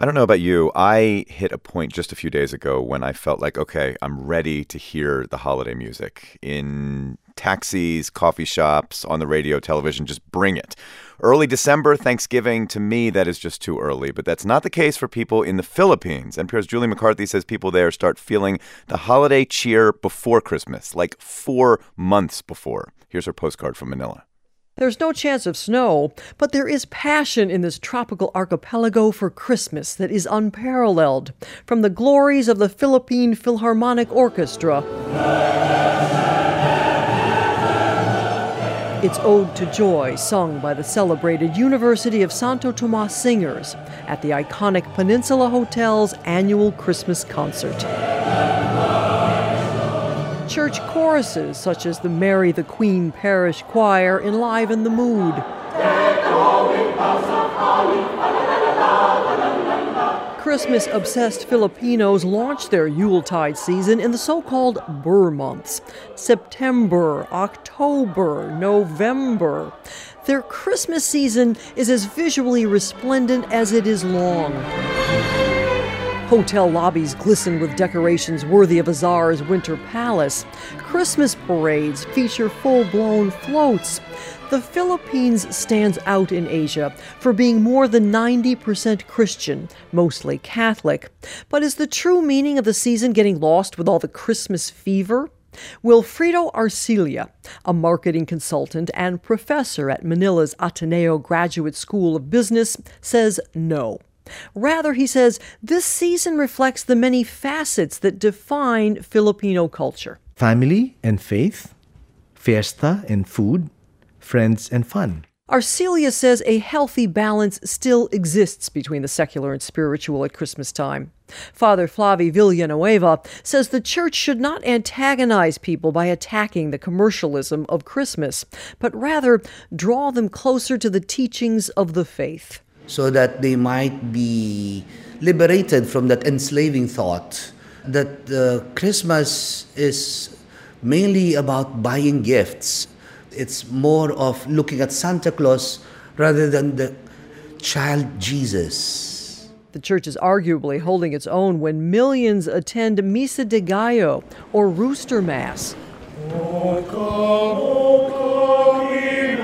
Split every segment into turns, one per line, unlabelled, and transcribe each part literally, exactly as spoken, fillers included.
I don't know about you. I hit a point just a few days ago when I felt like, okay, I'm ready to hear the holiday music. In taxis, coffee shops, on the radio, television, just bring it. Early December, Thanksgiving, to me, that is just too early. But that's not the case for people in the Philippines. N P R's Julie McCarthy says people there start feeling the holiday cheer before Christmas, like four months before. Here's her postcard from Manila.
There's no chance of snow, but there is passion in this tropical archipelago for Christmas that is unparalleled. From the glories of the Philippine Philharmonic Orchestra, its Ode to Joy, sung by the celebrated University of Santo Tomas Singers at the iconic Peninsula Hotel's annual Christmas concert. Church choruses such as the Mary the Queen Parish Choir enliven the mood. Christmas-obsessed Filipinos launch their Yuletide season in the so-called Burr months. September, October, November. Their Christmas season is as visually resplendent as it is long. Hotel lobbies glisten with decorations worthy of a czar's winter palace. Christmas parades feature full-blown floats. The Philippines stands out in Asia for being more than ninety percent Christian, mostly Catholic. But is the true meaning of the season getting lost with all the Christmas fever? Wilfredo Arcilla, a marketing consultant and professor at Manila's Ateneo Graduate School of Business, says no. Rather, he says, this season reflects the many facets that define Filipino culture.
Family and faith, fiesta and food, friends and fun.
Arcilla says a healthy balance still exists between the secular and spiritual at Christmas time. Father Flavi Villanueva says the church should not antagonize people by attacking the commercialism of Christmas, but rather draw them closer to the teachings of the faith.
So that they might be liberated from that enslaving thought that uh, Christmas is mainly about buying gifts. It's more of looking at Santa Claus rather than the child Jesus.
The church is arguably holding its own when millions attend Misa de Gallo, or Rooster Mass. O come, O come,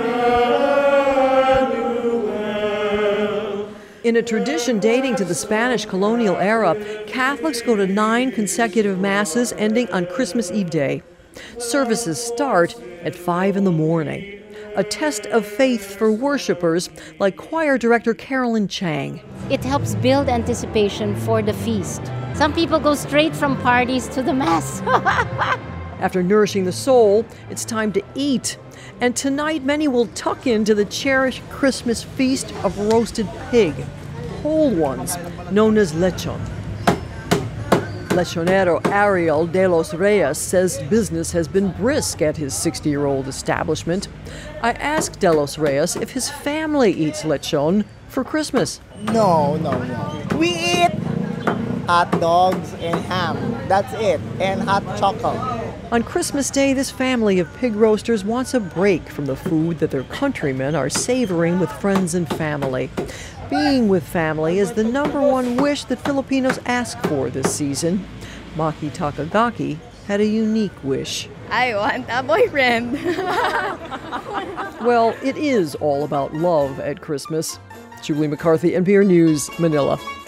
in a tradition dating to the Spanish colonial era, Catholics go to nine consecutive masses ending on Christmas Eve day. Services start at five in the morning. A test of faith for worshipers like choir director Carolyn Chang.
It helps build anticipation for the feast. Some people go straight from parties to the Mass.
After nourishing the soul, it's time to eat. And tonight, many will tuck into the cherished Christmas feast of roasted pig, whole ones, known as lechon. Lechonero Ariel de los Reyes says business has been brisk at his sixty-year-old establishment. I asked de los Reyes if his family eats lechon for Christmas.
No, no, no. We eat hot dogs and ham. That's it. And hot chocolate.
On Christmas Day, this family of pig roasters wants a break from the food that their countrymen are savoring with friends and family. Being with family is the number one wish that Filipinos ask for this season. Maki Takagaki had a unique wish.
I want a boyfriend.
Well, it is all about love at Christmas. Julie McCarthy, N P R News, Manila.